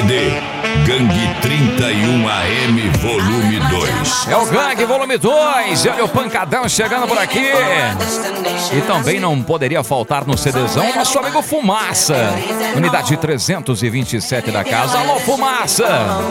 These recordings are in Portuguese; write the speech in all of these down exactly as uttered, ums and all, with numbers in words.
D Gangue trinta e um A M Volume dois. É o Gangue Volume dois. Olha o pancadão chegando por aqui. E também não poderia faltar no CDzão nosso amigo Fumaça, unidade trezentos e vinte e sete da casa. Alô, Fumaça!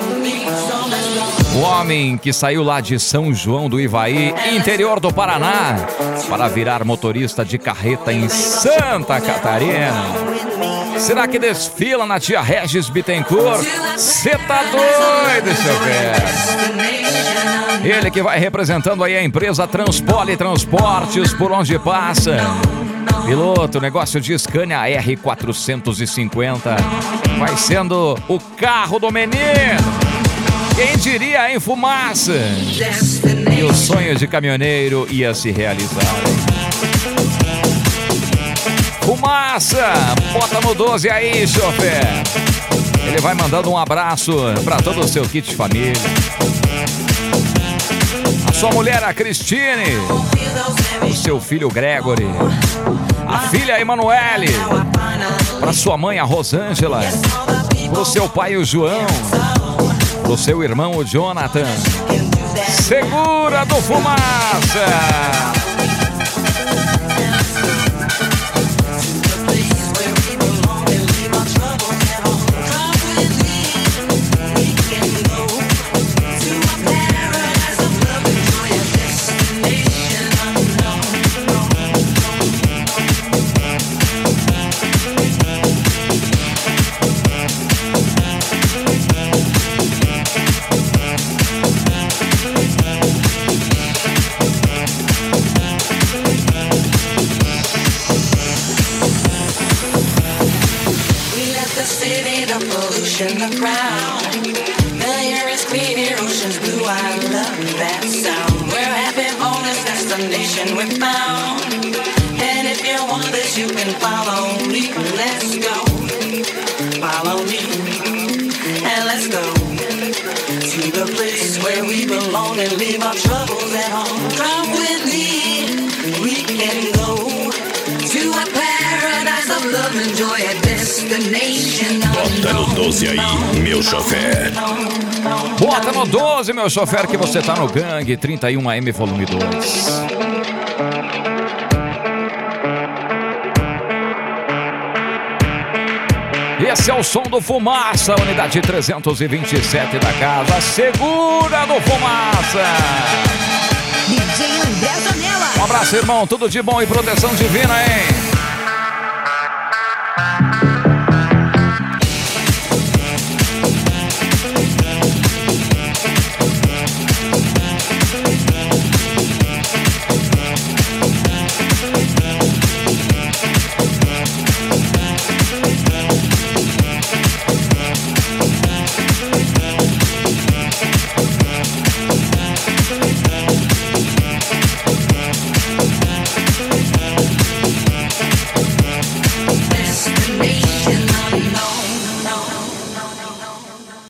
O homem que saiu lá de São João do Ivaí, interior do Paraná, para virar motorista de carreta em Santa Catarina. Será que desfila na Tia Regis Bittencourt? Cê tá doido, chofer? Ele que vai representando aí a empresa Transpole Transportes por onde passa. Piloto, negócio de Scania R quatrocentos e cinquenta. Vai sendo o carro do menino. Quem diria, hein, Fumaça? E o sonho de caminhoneiro ia se realizar. Fumaça, bota no doze aí, chofer. Ele vai mandando um abraço para todo o seu kit família. A sua mulher, a Cristine. O seu filho, Gregory. A filha, Emanuele. Para sua mãe, a Rosângela. Para o seu pai, o João. Para o seu irmão, o Jonathan. Segura do Fumaça. The crowd, the air is clear, ocean's blue, I love that sound. We're happy for this destination we found. And if you want this, you can follow me. Let's go, follow me, and let's go to the place where we belong and leave our troubles at home. Come with me, we can go to a paradise of love and joy, a destination. Bota no doze aí, meu chofer. Bota no doze, meu chofer, que você tá no Gangue trinta e um A M Volume dois. Esse é o som do Fumaça, unidade trezentos e vinte e sete da casa. Segura do Fumaça. D J André Zanella. Um abraço, irmão. Tudo de bom e proteção divina, hein?